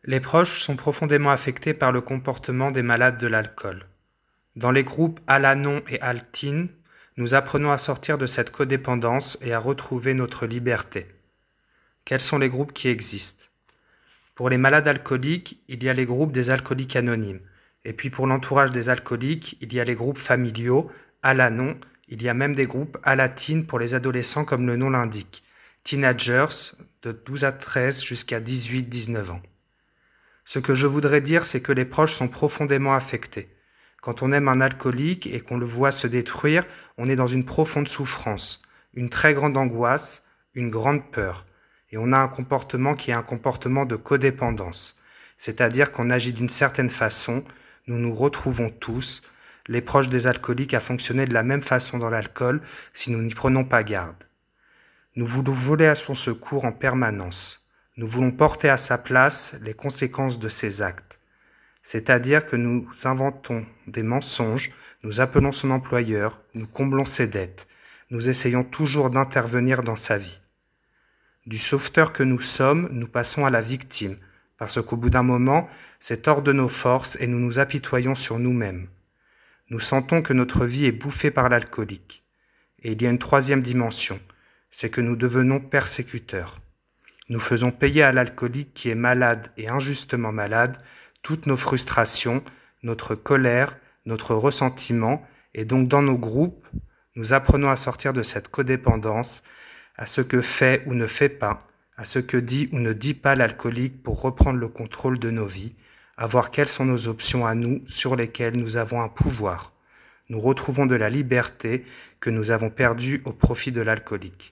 Les proches sont profondément affectés par le comportement des malades de l'alcool. Dans les groupes Al-Anon et Al-Tin, nous apprenons à sortir de cette codépendance et à retrouver notre liberté. Quels sont les groupes qui existent? Pour les malades alcooliques, il y a les groupes des alcooliques anonymes. Et puis pour l'entourage des alcooliques, il y a les groupes familiaux, Al-Anon, il y a même des groupes Al-Tin pour les adolescents comme le nom l'indique. Teenagers, de 12 à 13 jusqu'à 18-19 ans. Ce que je voudrais dire, c'est que les proches sont profondément affectés. Quand on aime un alcoolique et qu'on le voit se détruire, on est dans une profonde souffrance, une très grande angoisse, une grande peur. Et on a un comportement qui est un comportement de codépendance. C'est-à-dire qu'on agit d'une certaine façon, nous nous retrouvons tous, les proches des alcooliques, à fonctionner de la même façon dans l'alcool si nous n'y prenons pas garde. Nous voulons voler à son secours en permanence. Nous voulons porter à sa place les conséquences de ses actes. C'est-à-dire que nous inventons des mensonges, nous appelons son employeur, nous comblons ses dettes. Nous essayons toujours d'intervenir dans sa vie. Du sauveteur que nous sommes, nous passons à la victime, parce qu'au bout d'un moment, c'est hors de nos forces et nous nous apitoyons sur nous-mêmes. Nous sentons que notre vie est bouffée par l'alcoolique. Et il y a une troisième dimension, c'est que nous devenons persécuteurs. Nous faisons payer à l'alcoolique qui est malade et injustement malade toutes nos frustrations, notre colère, notre ressentiment, et donc dans nos groupes, nous apprenons à sortir de cette codépendance, à ce que fait ou ne fait pas, à ce que dit ou ne dit pas l'alcoolique pour reprendre le contrôle de nos vies, à voir quelles sont nos options à nous sur lesquelles nous avons un pouvoir. Nous retrouvons de la liberté que nous avons perdue au profit de l'alcoolique.